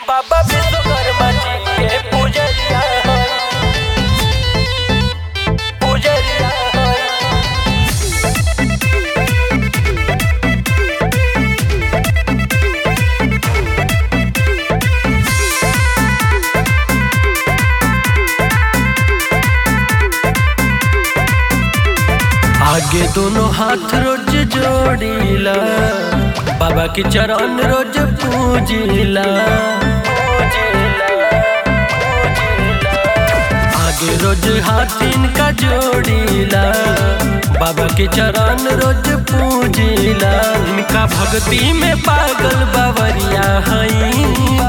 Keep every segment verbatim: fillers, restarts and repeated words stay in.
बाबा विश्वकर्मा जी के पूजरिया है, पूजरिया है। आगे दोनों हाथ रोज जोड़ीला, बाबा के चरण रोज पूजिला। आगे रोज हाथ इनका जोड़ीला, बाबा के चरण रोज पूजिला। इनका भक्ति में पागल बावरिया हई,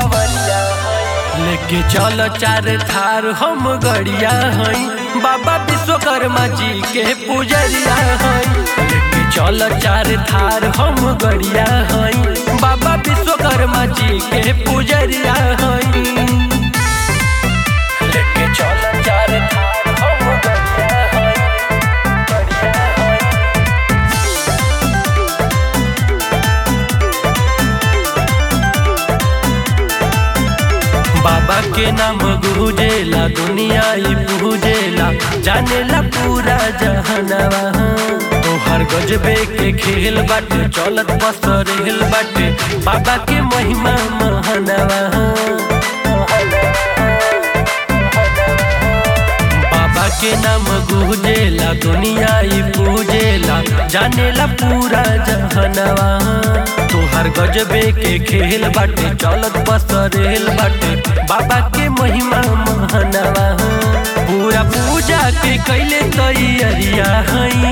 लेके चल चार थार हम गड़िया हई। बाबा विश्वकर्मा जी के पूजरिया हई, लेके चल चार थार हम गड़िया हई। बाबा विश्वकर्मा जी के पूजरिया हई, लेके चल चार थार हम गड़िया हई, गड़िया हई। बाबा के नाम गुजेला, दुनिया ही पूजेला, जानेला पूरा जहानवा। तोहर गजबे के खेल बाटे, चलत बसरेल बाटे, बाबा के महिमा महानवा। बाबा के नाम गुजेला, दुनिया ही पूजेला, जानेला पूरा जहानवा। तोहर गजबे के खेल बाटे, चलत बसरेल बाटे, बाबा के महिमा महानवा। पूरा पूजा के कैले तैयारिया हई,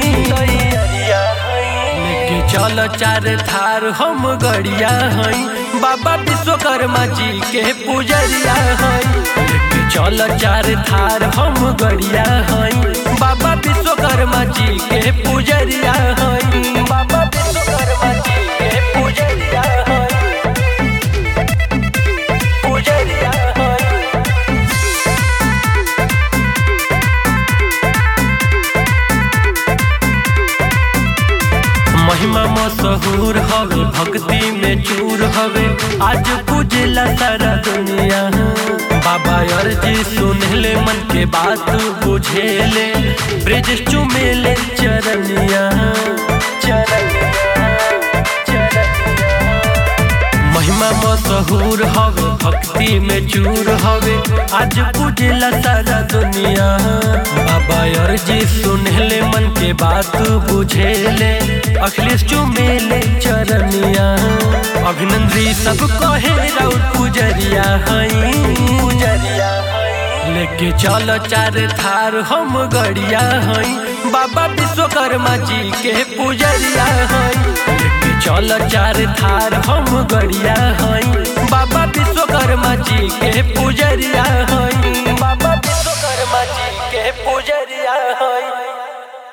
लेके चल चार थार हम गड़िया हई। बाबा विश्वकर्मा जी के पूजरिया हई, लेके चल चार थार हम गड़िया हई। बाबा विश्वकर्मा जी के पूजरिया हई, बाबा विश्वकर्मा जी के पूजरिया हई, पूजरिया हई। महिमा मशहूर हवे, भक्ति में चूर हवे, आज पूजला सारा दुनिया। बाबा अर्जी सुनले, मन के बात बुझेले, ब्रिज चुमेले चरनिया, चरनिया, चरनिया। महिमा मशहूर हवे, भक्ति में चूर हवे, आज पूजला सारा दुनिया। बाबा अर्जी सुनले, मन के बात बुझेले, अखिलेश चुमेले चरनिया। अभिनंदी सब कहे राउत पूजरिया हई, पूजरिया हई। लेके चल चार थार हम गड़िया हई। बाबा विश्वकर्मा जी के पूजरिया हई, लेके चल चार थार हम गड़िया हई। बाबा विश्वकर्मा जी के पूजरिया हई।